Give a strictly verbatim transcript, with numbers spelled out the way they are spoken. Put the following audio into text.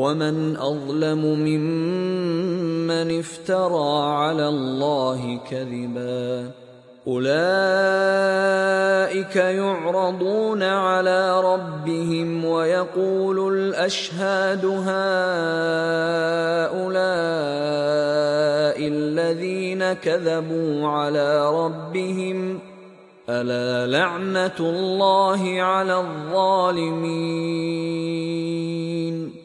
ومن أظلم ممن افترى على الله كذبا. أولئك يعرضون على ربهم ويقول الأشهاد هؤلاء الذين كذبوا على ربهم ألا لعنة الله على الظالمين.